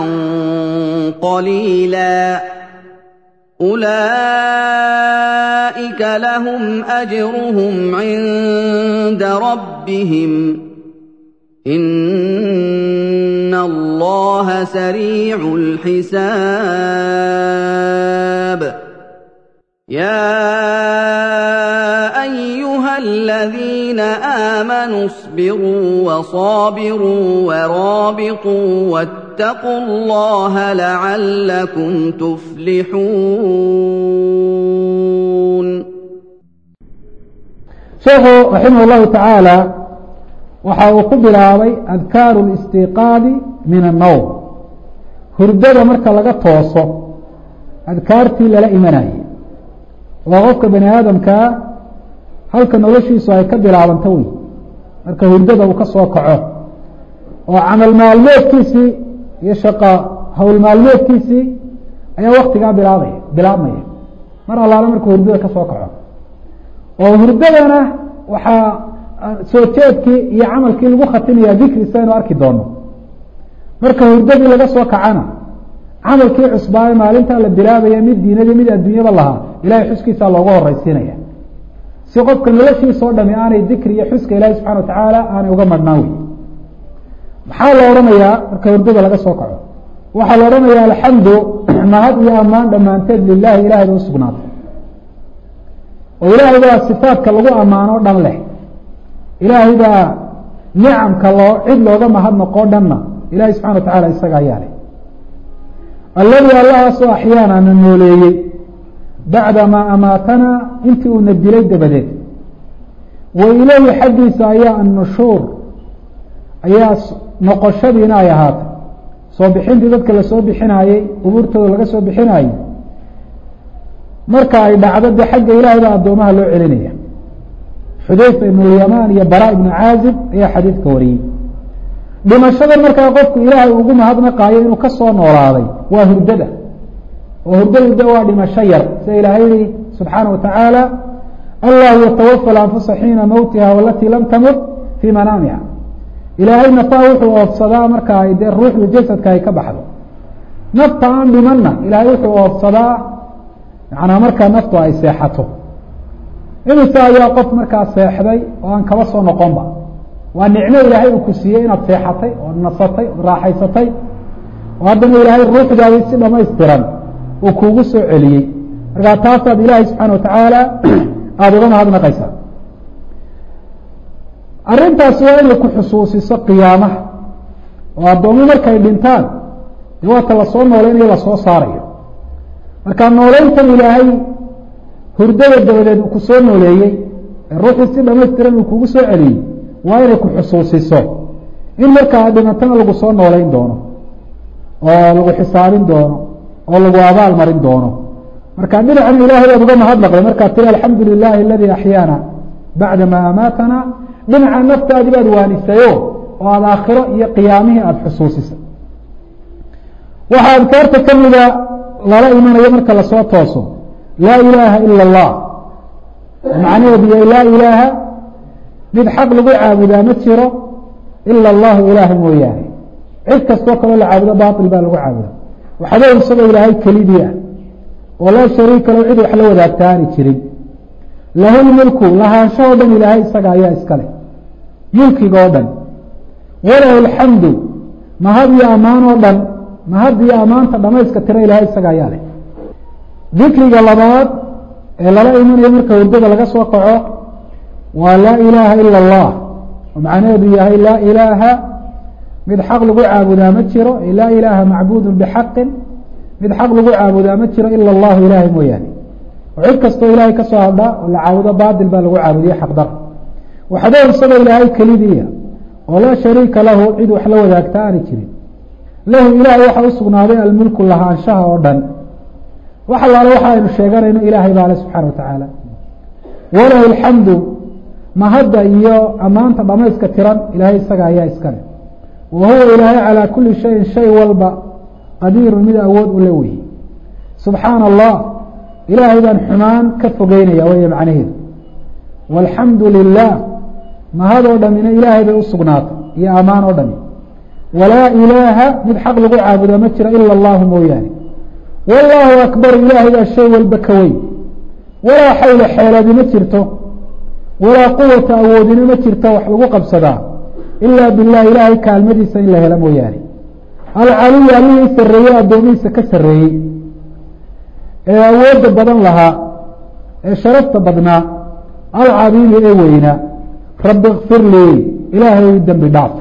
Speaker 2: قليلا أولئك لهم أجرهم عند ربهم إن الله سريع الحساب يا أيها الذين آمنوا اصبروا وصابروا ورابطوا واتقوا الله لعلكم تفلحون
Speaker 4: شيخ رحمه الله تعالى وحاوقب العابي أذكار الاستيقاظ من النوم هردada marka laga tooso adkaartii lala imanayay waa qofka bani aadamka halka noloshiisu ay ka bilaabanto wey marka hurdada uu ka soo kaco oo camal maalmeedkiisii iyo shaqo hawl maalmeedkiisii ayaa waqtigaa bilaabmaya mar allaala markuu hurdada ka soo kaco oo hurdadana waxaa soo jeedkii iyo camalkii lagu khatimaya dikri saynu arki doono marka hurdadii laga soo kacana camalkii cusbaaye maalintaa la bilaabaya mid diinadii mid adduunyaba lahaa ilahay xuskiisa looga horaysiinaya si qofka noloshiisa oo dhami aanay dikri iyo xuska ilaahay subxana watacaala aanay uga marhnaan wey maxaa la odhanayaa marka hurdada laga soo kaco waxaa la odhanayaa alxamdu mahad iyo ammaan dhammaanteed lilahi ilahay ba usugnaatay oo ilaahay baa sifaadka lagu ammaano dhan leh ilaahay baa nicamka cid looga mahadnaqoo dhanna ilahay subxana watacala isaga ayaa leh alladii allahaasoo axyaana na nooleeyey bacdamaa amaatanaa intii uuna dilay dabadeed wa ilayhi xaggiisa ayaa annushuur ayaa noqoshadiina ay ahaatay soo bixintii dadka lasoo bixinaayey qubuurtooda laga soo bixinaayey marka ay dhacdo dee xagga ilaahay baa addoomaha loo celinaya xudayfa ibn lyamaan iyo bara ibnu caazib ayaa xadiidka wariyey dhimashada markaa qofku ilaahay ugu mahadnaqaayo inuu ka soo noolaaday waa hurdada oo hurdadu de waa dhimasho yar sida ilaahay yihi subxaana wa tacaala allahu yatawafa alanfusa xiina mowtiha walatii lam tamut fii manaamiha ilaahay nafaa wuxuu oofsadaa marka ay dee ruuxdu jasadka ay ka baxdo nafta aan dhimanna ilaahay wuxuu oofsadaa macnaa markaa naftu ay seexato imise ayaa qof markaa seexday oo aan kaba soo noqonba waa nicmo ilaahay uu ku siiyey inaad seexatay ood nasatay ood raaxaysatay oo haddana ilaahay ruuxdaadii si dhamaystiran uu kuugu soo celiyey markaa taasaad ilaahay subxaana watacaala aada uga mahadnaqaysaa arrintaasi waa inay ku xusuusiso qiyaamaha oo addoomo markay dhintaan dee waata lasoo noolaynayo lasoo saarayo markaa nooleyntan ilaahay hurdada dabadeed uu ku soo nooleeyey ee ruuxii si dhamaystiran uu kugu soo celiyey waa inay ku xusuusiso in markaa dhimatana lagu soo nooleyn doono oo lagu xisaabin doono oo lagu abaal marin doono marka dhinacana ilahay baad uga mahadnaqday markaa tiri alxamdu lilahi aladii axyaana bacda maa amaatana dhinaca naftaadi baad waanisayo oo aada aakhiro iyo qiyaamihii aada xusuusisay waxaa adkaarta ka mida lala imanayo marka lasoo tooso laa ilaaha ila allah macnaheedu yahay laa ilaaha mid xaq lagu caabudaa ma jiro ila allahu ilaaha mooyaane cid kastoo kaloo la caabudo baail baa lagu caabuda waxba isagoo ilaahay kelidii ah oo laa shariika lahu cid wax la wadaagta aani jirin lahu lmulku lahaanshahoo dhan ilaahay isaga ayaa iska leh mulkiga oo dhan walahu alxamdu mahad iyo ammaan oo dhan mahad iyo ammaanta dhamayska tira ilaahay isaga ayaa leh dikriga labaad ee lala imanayo marka hurdada laga soo kaco waa laa ilaaha ila allah oo macnaheedu yahay laa ilaaha mid xaq lagu caabudaa ma jiro laa ilaaha macbuudun bixaqin mid xaq lagu caabudaa ma jiro ila allahu ilaahay mooyaane oo cid kastoo ilaahay ka soo hadha oo la caabudo baatil baa lagu caabudiye xaqdar waxdoo isagoo ilaahay kelidiia oo laa shariika lahu cid wax la wadaagta aani jirin lahu ilaahay waxaa usugnaaday almulku lahaanshaha oo dhan wax allaale waxa aynu sheeganayno ilaahay baa le subxana watacaala walahu alxamdu mahadda iyo ammaanta dhamayska tiran ilaahay isaga ayaa iskale wa huwa ilaahay calaa kuli shayin shay walba qadiirun mid awood u le weyey subxaana allah ilaahay baan xumaan ka fogeynaya waya macnaheedu walxamdu lilah mahadoo dhamina ilaahay bay usugnaatay iyo ammaan oo dhami walaa ilaaha mid xaq lagu caabudaa ma jiro ila allahu mooyaane wallaahu akbar ilaahay baa shay walba ka weyn walaa xawla xeeladi ma jirto walaa quwata awoodina ma jirto wax lagu qabsadaa ilaa bilah ilaahay kaalmadiisa in la helo mooyaane alcaliyu allihii sarreeyey addoomihiisa ka sarreeyey ee awoodda badan lahaa ee sharafta badnaa alcadiimi ee weynaa rabbi kfir lii ilaahay dembi dhaaf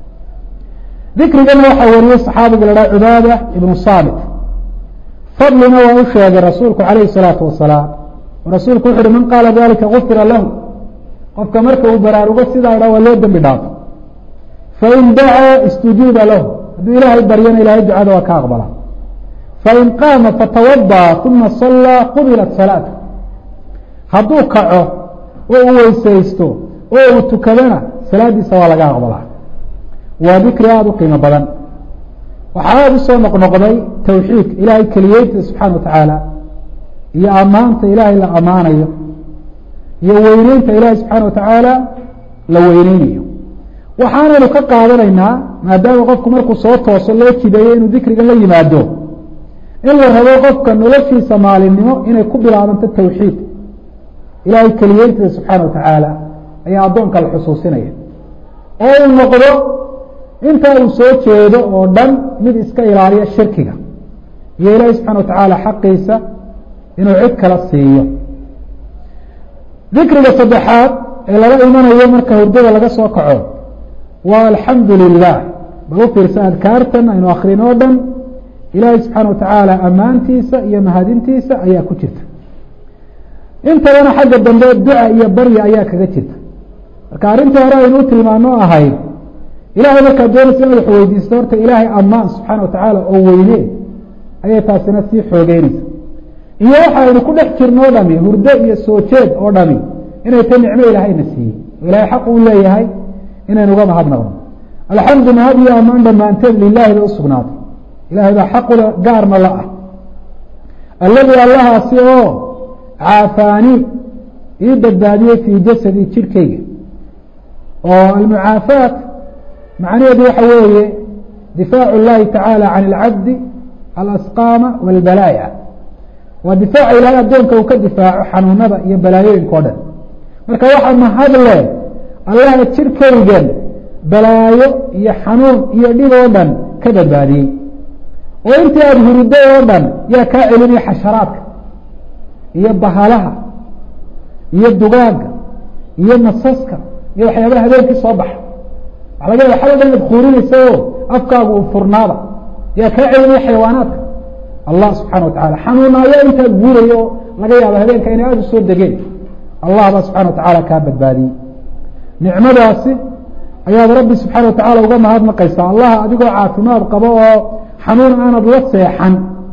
Speaker 4: dikrigana waxaa wariyey saxaabiga la dhaha cubaada ibnu saamit fadlina waa u sheegay rasuulku calayhi الsalaatu wasalaam rasuulku wuxu uhi man qaala dalika gufira lahu qofka marka uu baraarugo sidaa dha waa loo dembi dhaafo fain dacaa istujiiba lahu hadduu ilaahay baryana ilahay ducada waa ka aqbala fain qaama fatawadaأ uma salaa qubilat salaatu hadduu kaco oo uu weysaysto oo uu tukadana salaadiisa waa laga aqbalaa waa dikri aada u qiimo badan waxaa aada usoo noqnoqday tawxiidka ilaahay keliyeynta subxaana wa tacaala iyo ammaanta ilaahay la ammaanayo iyo weyneynta ilaahay subxaana wa tacaala la weyneynayo waxaanaynu ka qaadanaynaa maadaama qofku markuu soo tooso loo jideeyo inuu dikriga la yimaado in la rabo qofka noloshiisa maalinimo inay ku bilaabanto tawxiid ilaahay keliyeyntiisa subxaana wa tacaala ayaa addoonka la xusuusinaya oo uu noqdo intaa uu soo jeedo oo dhan mid iska ilaaliya shirkiga iyo ilaahay subxana wa tacaala xaqiisa inuu cid kala siiyo dikriga saddexaad ee lala imanayo marka hurdada laga soo kaco waa alxamdu lilah bal u fiirsan adkaartan aynu akrin oo dhan ilaahay subxaana wa tacaala ammaantiisa iyo mahadintiisa ayaa ku jirta intadana xagga dambe duca iyo barya ayaa kaga jirta marka arrintii hore aynu u tilmaano ahayd ilaahay markaad doonaysa inaad wax weydiisto horta ilaahay ammaan subxaana watacaala oo weyne ayay taasina sii xoogeynaysa iyo waxa aynu ku dhex jirno o dhami hurdo iyo soo jeed oo dhami inay ta nicmo ilaahayna siiyey oo ilaahay xaq uu leeyahay inaynu uga mahadnaqno alxamdu mahad iyo ammaan dhammaanteed lilaahi bay usugnaatay ilahay baa xaqula gaarna la ah alladii allahaasi oo caafaani ii badbaadiyey fii jasadi jirhkayga oo almucaafaat macnaheedu waxa weeye difaacu اllahi tacaala can اlcabdi alasqaama wاlbalaaya waa difaaca ilahay addoonka uu ka difaaco xanuunada iyo balaayooyinka o dhan marka waxaa mahad leh allaha jirhkaygan balaayo iyo xanuun iyo dhib oo dhan ka badbaadiyey oo intii aada huriday oo dhan yaa kaa celinaya xasharaadka iyo bahalaha iyo dugaagga iyo nasaska iyo waxyaabaha habeenkii soo baxa waxa laga yaaba xal dhan ad kuurinaysa oo afkaagu uu furnaada yaa kaa celinaya xayawaanaadka allah subxana wa tacala xanuunaayo intaad guuraya oo laga yaabo habeenka inay aada u soo degeen allah baa subxana wa tacaala kaa badbaadiyey nicmadaasi ayaad rabbi subxaana wa tacaala uga mahadnaqaysaa allah adigoo caafimaad qabo oo xanuun aanad la seexan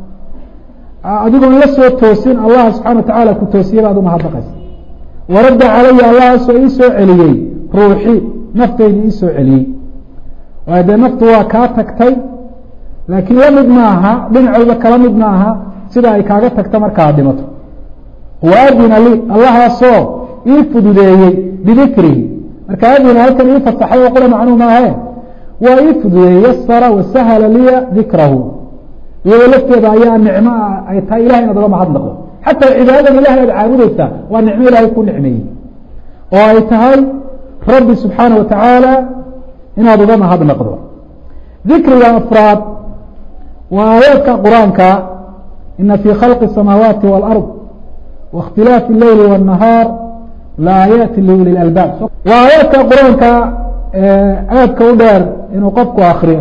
Speaker 4: adigoon la soo toosin allah subxana wa tacaala ku toosiye baad umahadnaqaysa waradda calaya allahaasoo ii soo celiyey ruuxi nafteydi ii soo celiyey waayo dee naftu waa kaa tagtay laakiin la mid maaha dhinac walba kala mid maaha sida ay kaaga tagta markaad dhimato waadina li allahaasoo ii fududeeyey bidikrihi marka adina halkan ii fasaxay oo qura macnuu maahe waa ii fududeeyey yasara wasahala liya dikrahu iyadoo lafteeda ayaa nicmo ay tahay ilahay inaad uga mahadnaqdo xataa cibaadadan ilahay aad caabudeysaa waa nicmo ilahay ku nicmeeyey oo ay tahay rabbi subxaana wa tacaala inaad uga mahadnaqdo dikriga afraad waa aayaadka qur-aanka ina fii khalqi الsamaawaati wاlأrض waاkhtilaafi اleyli wالnahaar laaayaati liuli اlalbaab waa aayaadka qur-aanka aadka u dheer inuu qofku akriyo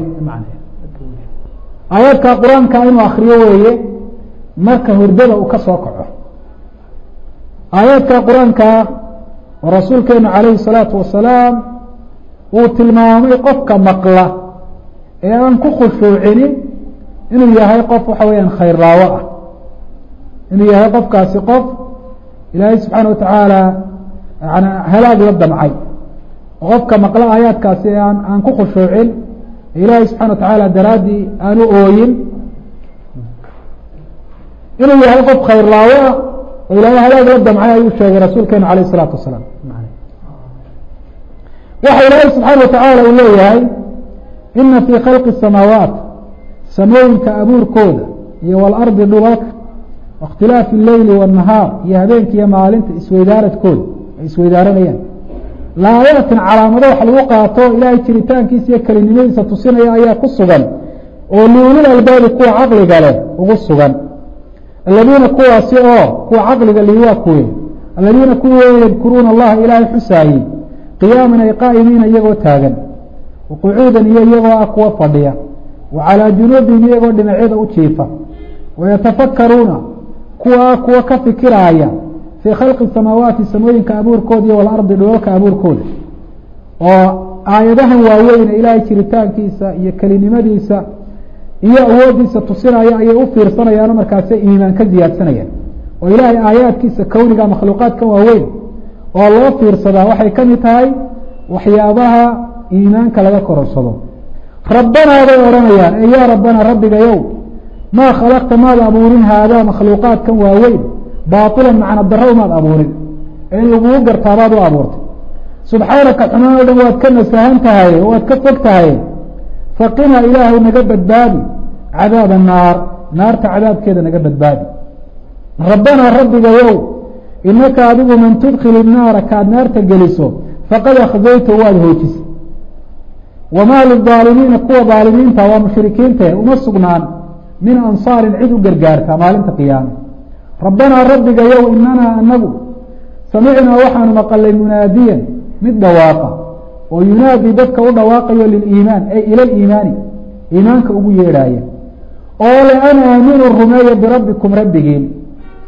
Speaker 4: aayaadka qur-aanka inuu akriyo weeye marka hurdada uu ka soo kaco aayaadka qur-aanka oo rasuulkeenu calayhi الsalaatu wasalaam uu tilmaamay qofka maqla ee aan ku khushuucinin inuu yahay qof waxa weeyaan khayr raawo ah inuu yahay qofkaasi qof ilaahay subxaana wa tacaala yani halaag la damcay oo qofka maqla aayaadkaasi aan ku khushuucin ilaahay subxana wa tacaala daraaddii aanu ooyin inuu yahay qof khayr raawo ah oo ilaahay halaag la damcay ayuu sheegay rasuulkeenu alayh الsalaatu wasalaam waxa ilaahay subxaana wa tacaala uu leeyahay ina fii khalqi الsamaawaat samooyinka abuurkooda iyo walardi dhulalka waاkhtilaafi اleyli wالnahaar iyo habeenka iyo maalinta isweydaaradkooda ay isweydaaranayaan laayaatin calaamado wax lagu qaato ilaahay jiritaankiisa iyo kelinimadiisa tusinaya ayaa ku sugan oo liulil albaabi kuwa caqliga leh ugu sugan aladiina kuwaasi oo kuwa caqliga lihi waa kuwe aladiina kuwa yadkuruuna allaha ilaahay xusaayey qiyaaman ay qaa'imiina iyagoo taagan waqucuudan iyo iyagoo ah kuwa fadhiya wa calaa junuubihim iyagoo dhinacyada u jiifa wayatafakaruuna kuwa ah kuwa ka fikiraaya fii khalqi samaawaati samooyinka abuurkooda iyo walardi dhulalka abuurkooda oo aayadahan waaweyne ilaahay jiritaankiisa iyo kelinimadiisa iyo awoodiisa tusinaya ayay u fiirsanayaano markaasay iimaan ka ziyaadsanayaan oo ilaahay aayaadkiisa kowniga makhluuqaadkan waaweyn oo loo fiirsadaa waxay ka mid tahay waxyaabaha iimaanka laga kororsado rabbanaa bay odhanayaan ee yaa rabbana rabbigayow maa khalaqta maad abuurin haadaa makhluuqaadkan waaweyn baailan macna daro maad abuurin ee in lagugu gartaabaad u abuurtay subxaanaka xumaan o dhan waad ka nasahan tahay waad ka fog tahay faqinaa ilaahu naga badbaadi cadaaba naar naarta cadaabkeeda naga badbaadi rabbanaa rabbigayow inaka adigu man tudkil الnaara kaad naarta geliso faqad akhdayta waad hoojisay wamaa lidaalimiina kuwa daalimiinta waa mushrikiinta uma sugnaan min ansaarin cid u gargaarta maalinta qiyaame rabbanaa rabbigayow inanaa anagu samicnaa waxaanu maqalay munaadiyan mid dhawaaqa oo yunaadi dadka u dhawaaqayo liliimaan ay ila liimaani iimaanka ugu yeedhaaya oo le an aaminuu rumeeya birabbikum rabbigiin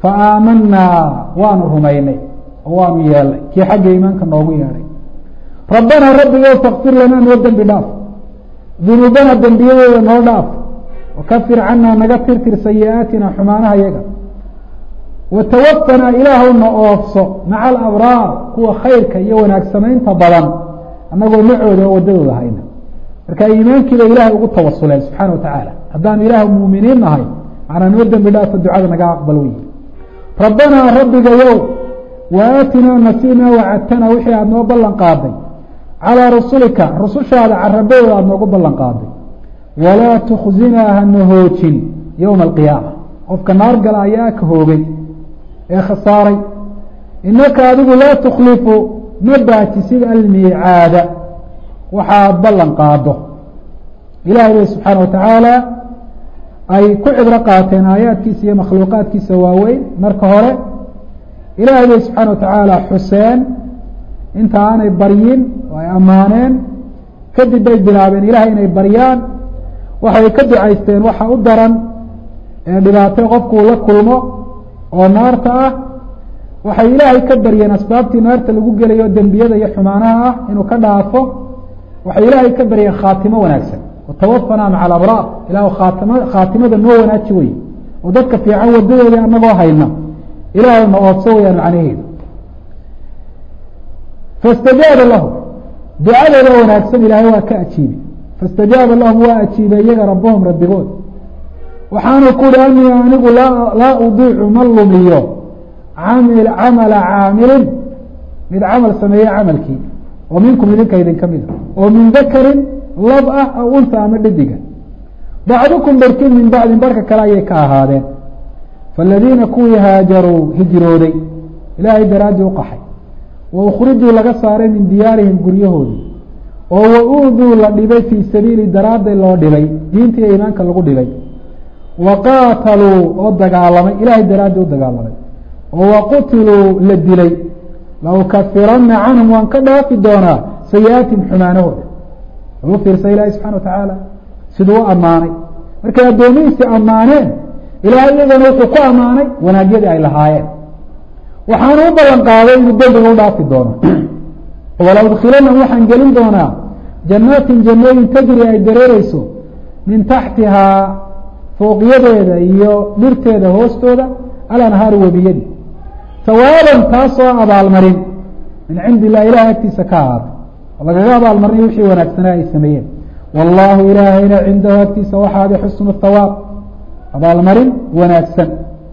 Speaker 4: faaamanaa waanu rumaynay oo waanu yeelnay kii xagga iimaanka noogu yeedhay rabbanaa rabbigow fakfir lanaa noo dembi dhaaf dunuubana dembiyadooda noo dhaaf wakafir canaa naga tirtir sayi-aatina xumaanaha yaga watawafanaa ilaahowna oofso maca alabraar kuwa khayrka iyo wanaag samaynta badan annagoo macooda oo waddadooda hayna marka iimaankiiba ilaahay ugu tawasuleen subxaana wa tacaala haddaanu ilaah muuminiin nahay macnaa noo dembi dhaafo ducada naga aqbal wey rabbanaa rabbigayow waaatinaa nasiinaa wacadtanaa wixii aada noo ballan qaaday calىa rusulika rusushaada carabadooda aada noogu ballan qaaday walaa tukhzinaa hana hoojin yowma alqiyaama qofka naar gala ayaa ka hoogay ee khasaaray inaka adigu laa tukhlifu ma baajisid almiicaada waxaad ballan qaado ilahay bay subxaana wa tacaala ay ku cibro qaateen aayaadkiisa iyo makhluuqaadkiisa waaweyn marka hore ilaahay bay subxaana wa tacaala xuseen inta aanay baryin oo ay ammaaneen kadib bay bilaabeen ilahay inay baryaan waxay ka ducaysteen waxa u daran ee dhibaatay qofkuu la kulmo oo naarta ah waxay ilaahay ka baryeen asbaabtii naarta lagu gelayo dembiyada iyo xumaanaha ah inuu ka dhaafo waxay ilaahay ka baryeen khaatimo wanaagsan watawafanaa maca alabraar ilah khaatimada noo wanaaji wey oo dadka fiican wadadoodii anagoo hayna ilaahay na oobso weyaan macnaheedu faاstajaaba lahum ducadooda wanaagsan ilaahay waa ka ajiibay faاstajaaba lahum waa ajiibay iyaga rabahum rabbigood waxaanu ku uhi anii anigu laa udiicu ma lumiyo camala caamilin mid camal sameeye camalkii oo minkum idinka idinka mida oo min dakarin lab ah aw unha ama dhediga bacdukum barkin min bacdin barka kale ayay ka ahaadeen faاladiina kuwii haajaruu hijrooday ilaahay daraaddii u qaxay waukrijuu laga saaray min diyaarihim guryahoodii oo wa-uuduu la dhibay fii sabiili daraadday loo dhibay diinta iyo iimaanka lagu dhibay wa qaataluu oo dagaalamay ilaahay daraaddii u dagaalamay oo waqutiluu la dilay laukafiranna canhum waan ka dhaafi doonaa sayi-aatihim xumaanahooda u fiirsa ilaahay subxana wa tacaala siduu u ammaanay markay addoomihiisii ammaaneen ilaahay iyagana wuxuu ku ammaanay wanaagyadii ay lahaayeen waxaanu u ballan qaaday inuu dembiga u dhaafi doono wala udkhilanahum waxaan gelin doonaa jannaatin jannooyin tajri ay dareereyso min taxtihaa fooqyadeeda iyo dhirteeda hoostooda alanhaaru webiyadii sawaaban taasoo abaalmarin min cindi illah ilahay agtiisa ka ahaatay oo lagaga abaalmarnay wixii wanaagsanaa ay sameeyeen wallaahu ilaahayna cindahu agtiisa waxaada xusnu thawaab abaalmarin wanaagsan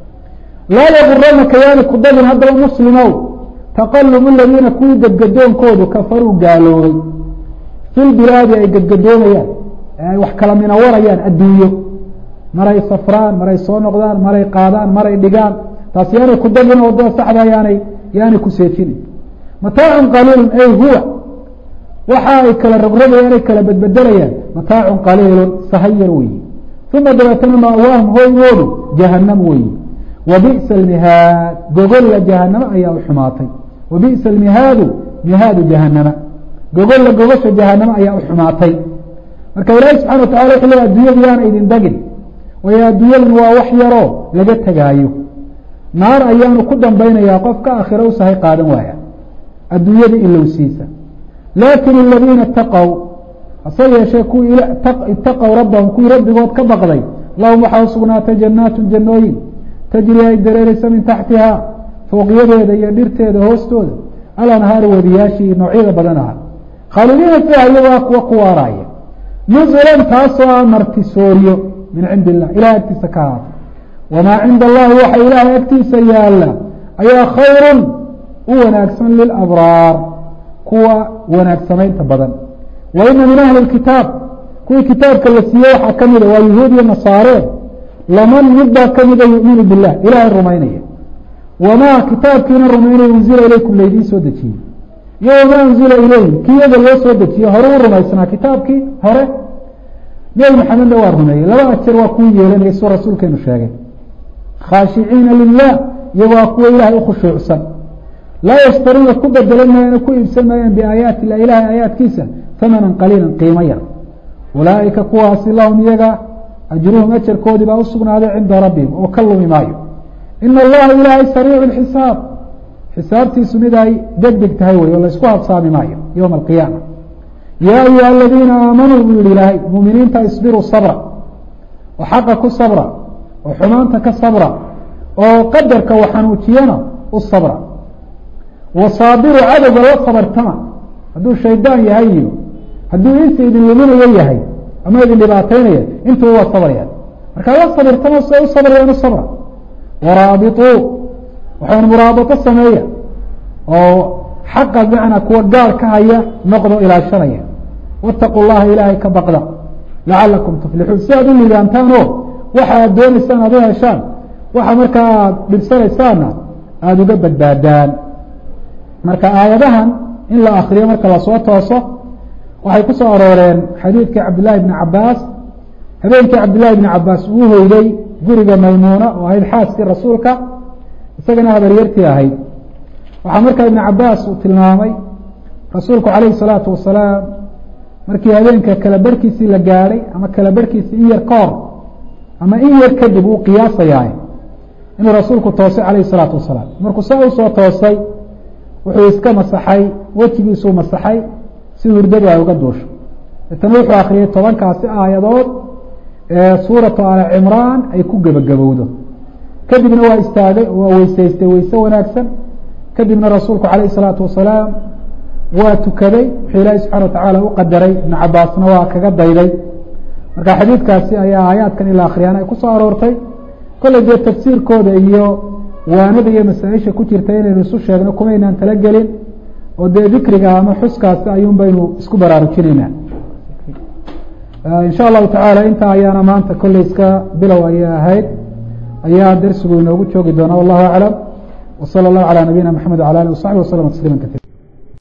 Speaker 4: laa yaguranaka yaani ku dabin haddaba muslimow taqalubu ladiina kuwii gadgadoonkoodu kafaruu gaaloobay filbilaadi ay gadgadoomayaan ee ay wax kala minawarayaan adduunyo maray safraan maray soo noqdaan maray qaadaan maray dhigaan taas yaanay ku dabin wadada saxda yaanay ku seejinin mataacun qaliilun ay huwa waxa ay kala rogrobayaan ay kala bedbedelayaan mataacun qaliilun sahayar weyi uma dabeetana maawaahum hoygoodu jahanam weyi wabi'sa almihaad gogolla jahanamo ayaa u xumaatay wabi'sa almihaadu mihaadu jahanama gogolla gogosha jahanamo ayaa u xumaatay marka ilaahi subxana wa tacala wuxuu leeya adduunyadu yaana idin dagin waayo adduunyadan waa wax yaroo laga tegaayo naar ayaanu ku dambaynayaa qofka aakhiro u sahay qaadan waaya adduunyada ilowsiisa laakin aladiina itaqow hase yeeshee kuwii itaqow rabbahum kuwii rabbigood ka baqday lahum waxaa usugnaatay jannaatun jannooyin tajri ay dareereysa min taxtihaa fooqyadeeda iyo dhirteeda hoostooda alanhaaru wadiyaashii noocyada badan aha khaalidiina fiiha iyagoo kuwa ku waaraaya nuzulan taasoo ah martisooriyo min cindi illah ilahay agtiisa ka ahaatay wamaa cinda allahi waxa ilaahay agtiisa yaalla ayaa khayrun u wanaagsan lilabraar kuwa wanaag samaynta badan wa ina min ahli lkitaab kuwii kitaabka la siiyey waxaa ka mida waa yahuud iyo nasaaree laman mid baa ka mida yuminu bilah ilaahay rumaynaya wamaa kitaabkiina rumaynaya unzila ilaykum laydiin soo dejiyey iyo wamaa unzila ilayhim kii yaga loo soo dejiye hore u rumaysnaa kitaabkii hore nebi maxamedna waa rumeeyey laba ajar waa kuwii yeelanaya suu rasuulkeenu sheegay khaashiciina lilah iyagoo a kuwa ilaahay ukhushuucsan laa yashtaruuna ku bedelan maayaan ku iibsan maayaan biaayaati illah ilahay aayaadkiisa hamanan qaliilan qiimo yar ulaaئika kuwaasi lahum iyaga ajruhum ajarkoodii baa usugnaaday cinda rabbihim oo ka lumi maayo ina allaha ilaahay sariicu lxisaab xisaabtiisu mid ay degdeg tahay wey oo laysku habsaami maayo yowma alqiyaama yaa ayuha aladiina aamanuu buu yihi ilaahay muuminiinta isbiruu sabra oo xaqa ku sabra oo xumaanta ka sabra oo qadarka waxanuujiyana u sabra wasaabiru cadowga la sabartama hadduu shaydaan yahay iyo hadduu insa idin luminayo yahay ama idin dhibaataynaya intuba waa sabrayaan markaa la sabirtama se u sabrayaan u sabra waraabituu waxaan muraabato sameeya oo xaqa macnaa kuwa gaal ka haya noqdo ilaashanaya waataquu llaha ilaahay ka baqda lacalakum tuflixuun si aad u liibaantaan oo waxa aad doonaysaan aad u heshaan waxa markaa aad dhibsanaysaanna aada uga badbaadaan marka aayadahan in la akriyo marka lasoo tooso waxay ku soo arooreen xadiidkii cabdillaahi bni cabaas habeenkii cabdillahi bni cabaas uu hoyday guriga maymuuna oo ahayd xaaskii rasuulka isagana habaryartii ahayd waxaa markaa ibni cabaas uu tilmaamay rasuulku calayhi salaatu wasalaam markii habeenka kala barhkiisii la gaadhay ama kala barhkiisii in yar ka hor ama in yar kadib uu qiyaasayahay inuu rasuulku toosay calayhi salaatu wasalaam markuu saa usoo toosay wuxuu iska masaxay wejigiisuu masaxay si hurdadu ay uga duusho deetana wuxuu akriyay 10kaasi aayadood ee suuratu aali cimraan ay ku gebagabowdo kadibna waa istaagay waa weysaystay weyse wanaagsan kadibna rasuulku calayhi salaatu wasalaam waa tukaday wuxuu ilaahi subxana watacaala u qadaray ibnu cabaasna waa kaga dayday marka xadiidkaasi ayaa aayaadkan ila akhriyaan ay ku soo aroortay kolley dee tafsiirkooda iyo waanada iyo masaa-isha ku jirta inaynu isu sheegno kumaynaan talagelin oo dee dikriga ama xuskaasi ayuun baynu isku baraarujinaynaa insha allahu tacaala intaa ayaana maanta kolley iska bilow ayay ahayd ayaa darsigu inoogu joogi doona wallahu aclam wsala allahu calaa nabiyina maxamed wala alih wasaxbi waslama tasliima katiira